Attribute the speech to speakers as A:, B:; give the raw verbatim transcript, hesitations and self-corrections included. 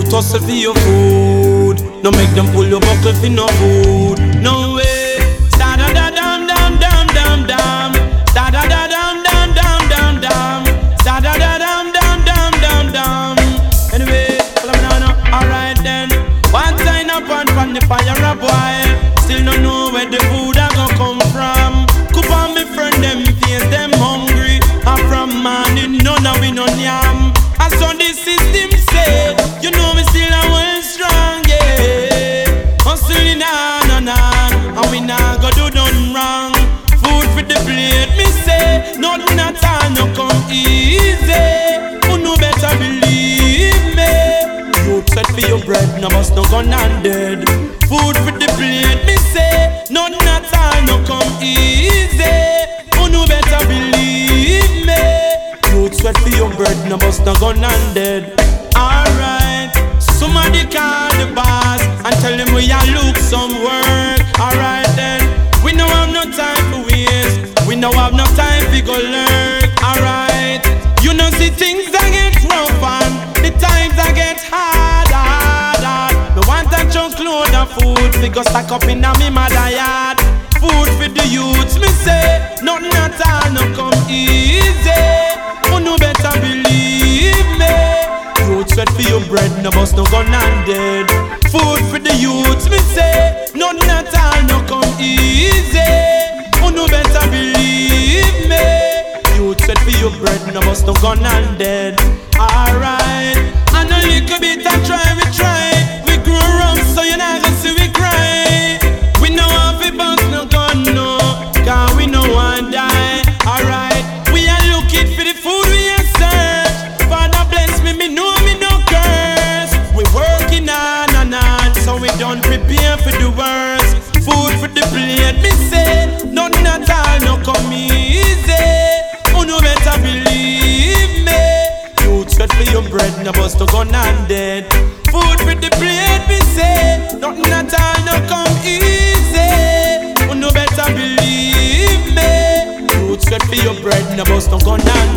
A: Youth hustle for your food. No make them pull your buckle for no food. No way. Da da da dam dam dam dam dam. Da da da dam dam dam dam dam. Da da da dam dam dam dam dam. Anyway, alright then. One sign up on from the fire a boy. Still no know where the food a go come from. Coop on me friend them face them hungry. And from morning none of we no yam. And so the system say, you know me still a well strong, yeah. Hustling on and on, and we nah go do done wrong. Food for the plate, me say, nothing at all no come easy. You know better believe me. You set for your bread, no bust no gun and dead. Food for the plate, me say, nothing at all no come easy. You know better believe me. You sweat for your bread, no bust no gun and dead. Alright, somebody call the boss and tell him we a look some work. Alright then, we no have no time for waste. We no have no time for go learn. Alright, you know see things that get rough and the times that get hard, hard, hard. No want a chunk load of food, we go stack up in a me mother yard. Food for the youths, me say, nothing at all no come easy. You know better believe me. Youth sweat for your bread, no bust no gun and dead. Food for the youths, me say, nothing at all no come easy. You know better believe me. Youth sweat for your bread, no bust no gun and dead. Alright, and a little bit I try, we try. We grow wrong, so you not gonna see we cry. We know have a bust no gun, no, cause we no one die. Alright, we are looking for the food we are search. Father bless me, me know me no curse. We working on and on, so we don't prepare for the worst. Food for the plate, me say, nothing at all no come easy. You know better believe me. Youth sweat for your bread, no bust no gun and dead. Food for the plate, me say, nothing at all no come easy. You know better believe me. Youth sweat for your bread, no bust no gun and